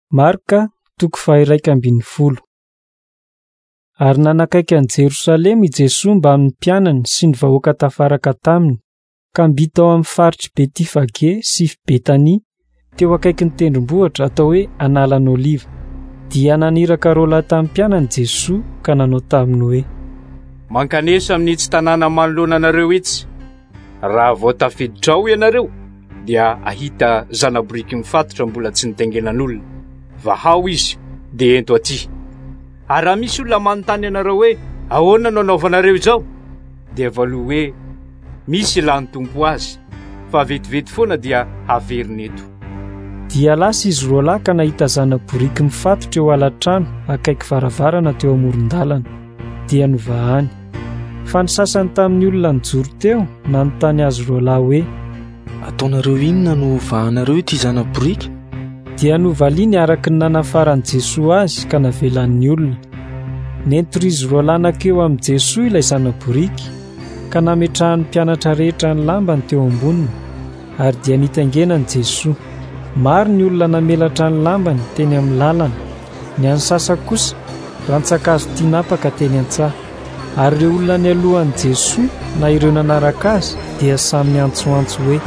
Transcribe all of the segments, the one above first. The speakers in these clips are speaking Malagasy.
Marka 2:10. Ary nanakaiky an'i Jerosalema i Jesosy mba amin'ny mpianany sy ny vahoaka tafaraka taminy, ka mbita ao amin'ny faritry Betifage sy Betania, teo akaikin'ny tendrombohitra atao hoe Analan'Oliva. Dia naniraka roalahy tamin'ny mpianany Jesosy ka nanao taminy hoe: mankanesa amin'ny tsy tanàna manoloana anareo itsy. Raha vao tafiditra ao ianareo, dia ahita zanaboriky mifatotra mbola tsy nitengenan'olona. Vahao izy, dia ento aty. Ary raha misy olona manontany anareo hoe ahoana no anaovanareo izao, dia voaloha hoe misy ilany tompo azy, fa vetivety foana dia haveriny eto. Dia lasa izy roalahy ka nahita zanaboriky mifatotra eo alatrano akaiky varavarana teo amoron-dalana, dia novahany. Fa ny sasany tamin'ny olona nijoro teo nanontany azy roalahy hoe: ataonareo inona no vahanareo ity zanaboriky? Dia novaliany araka ny nanafaran'i Jesosy azy ka navelan'ny olona. Nentori izy roalahy nakeo amin'i Jesosy ilay zanaboriky, ka nametrahan'ny mpianatra rehetra ny lambany teo amboniny, ary dia nitaingenan'i Jesosy. Maro ny olona namelatra ny lambany teny amin'ny lalana, ny an'ny sasa kosa rantsakazo tinapaka teny an-tsaha. Ary ireo olona ny alohan'i Jesosy na ireo nanaraka azy dia samy niantsoantso hoe: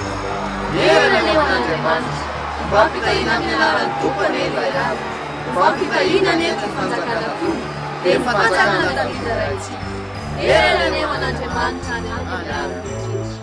Vampitahiana amin'ny anaran'ny tompony efa irava. Vampitahiana neto ny fanjakana koa, dia ny fanjakana Davida raitsy. Erana ny eo an'Andriamanitra any amin'ny anaran'ny Jesosy.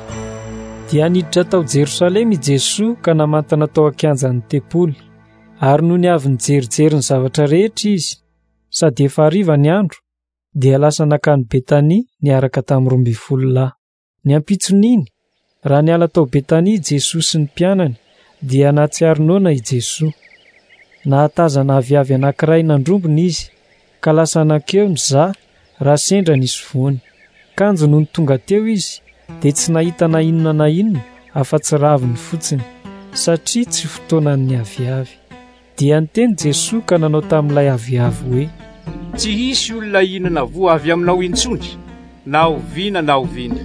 Dia niditra tao Jerosalema i Jesosy ka namantana tao ankianjan'ny tempoly. Ary noho ny avy nijerijery ny zavatra rehetra izy, sady efa hariva ny andro, dia lasa nakany Betania niaraka tamin'ny 12 lahy. Ny ampitson'iny, raha niala tao Betania Jesosy sy ny mpianany, dia nahatsiaro noana i Jesosy. Nahatazana aviavy anankiray nandrombona izy, ka lasa nakeo nizaha raha sendra nisy voany. Kanjo noho ny tonga teo izy, dia tsy nahita na inona na inona afa-tsy raviny fotsiny, satria tsy fotoanan'ny aviavy. Dia niteny Jesosy ka nanao tamin'ilay aviavy hoe: tsy hisy olona inona voa avy aminao intsony, na oviana na oviana.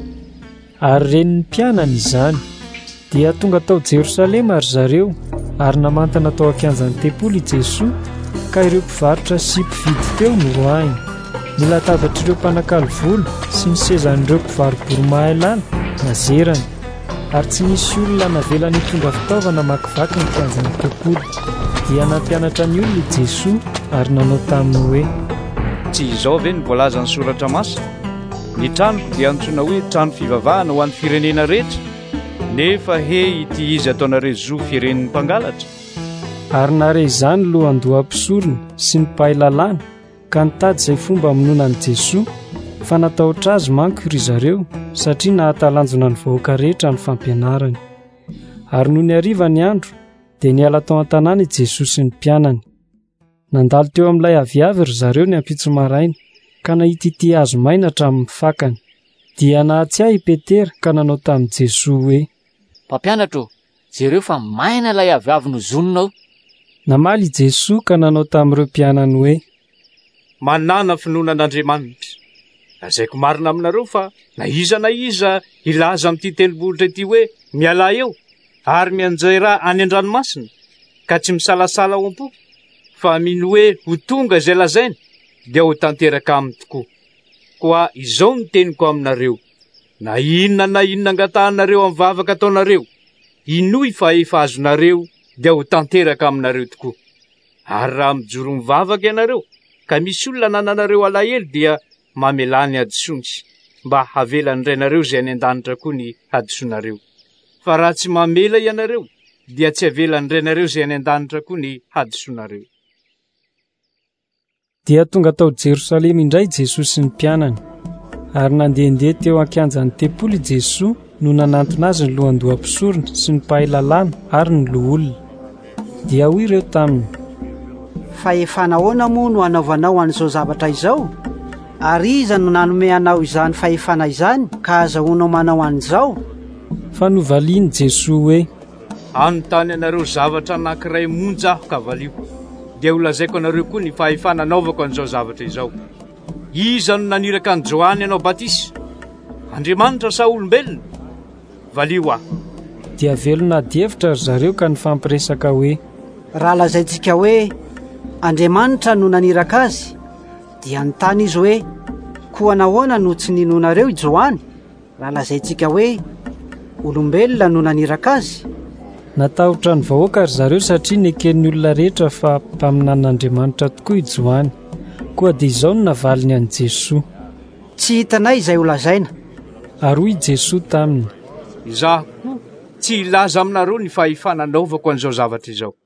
Ary renin'ny mpianany izany. Dia tonga tao Jerosalema ary zareo, ary namantana tao ankianjan'ny tempoly i Jesosy, ka ireo mpivarotra sy mpividy teo noroahiny. Ny latabatr'ireo mpanakalo volo sy ny sezan'ireo mpivarobory mahay lala nazerany, ary tsy nisy olona navelany hitondra fitaovana makivaky ny kianjan'ny tempoly. Dia nampianatra ny olona i Jesosy ary nanao taminy hoe: tsy izao ve ny voalaza ny soratra masina? Ny tranoko dia antsoina hoe trano fivavahana ho an'ny firenena rehetra, nefa ity izy ataonareo zo firenen'ny mpangalatra. Ary nare izany lohandoha-mpisorony sy ny mpahay lalàna ka nitady izay fomba hamonoanan'i Jesosy, fa natahotra azy manko ry zareo, satria nahatalanjona ny vahoaka rehetra ny fampianarany. Ary noho ny hariva ny andro, dia niala tao an-tanàna i Jesosy sy ny mpianany. Nandalo teo amin'ilay aviavy ry zareo ny ampitso maraina, ka nahita ity hazo maina hatramin'ny fakany. Dia nahatsiahy i Petera ka nanao tamin'i Jesosy hoe: mpampianatra, jereo fa maina ilay aviavy nozononao. Namaly i Jesosy ka nanao tamin'ireo mpianany hoe: manana finoanan'Andriamanitra. Lazaiko marina aminareo fa na iza ilaza amin'ity tendrombohitra ity hoe miala eo ary mianjay raha any an-dranomasina, ka tsy misalasala ao am-po, fa mino hoe ho tonga izay lazaina, dia ho tanteraka aminy tokoa. Koa izao ny teniko aminareo: na inona angatahanareo amin'ny vavaka ataonareo, inoy fa efa azonareo dia ho tanteraka aminareo tokoa. Ary raha mijoro mivavaka ianareo, ka misy olona nananareo alahelo, dia mamelany adisonsy, mba havelany rainareo izay any an-danitra koa ny hadisonareo. Fa raha tsy mamela ianareo, dia tsy havelany rainareo izay any an-danitra koa ny hadisonareo. Dia tonga tao Jerosalema indray Jesosy sy ny mpianany, ary nandehandeha teo ankianjan'ny tempoly i Jesosy no nanantona azy ny lohandoha-mpisorona sy ny mpahay lalàna ary ny loholona. Dia hoy ireo taminy: fa efa nahoana moa no anaovanao an'izao zavatra izao? Ary iza no nanome anao izany fahefana izany ka azahoanao manao an'izao? Fa novaliany Jesosy hoe: anontany anareo zavatra anankiray monja aho ka valio, dia ho lazaiko anareo koa ny fahefana anaovako an'izao zavatra izao. Iza no naniraka an' Johany anao batisa? Andriamanitra sa olombelona? Valio aho. Dia velona dievitra ry zareo ka nifampiresaka hoe: raha lazaintsika hoe Andriamanitra no naniraka azy, dia nytany izy hoe koa nahoana no tsy ninonareo i Joany raha lazaintsika hoe olombelona no naniraka azy. Natahotra ny vahoaka ry zareo satria neken'ny olona rehetra fa mpaminan'Andriamanitra tokoa i Joany, koa dia izao no navaliny an'i Jesoa. Tsy hitanay izay ho lazaina. Ary hoy Jesoa taminy, izaho koa tsy ilaza aminareo ny fahefana anaovako an'izao zavatra izao.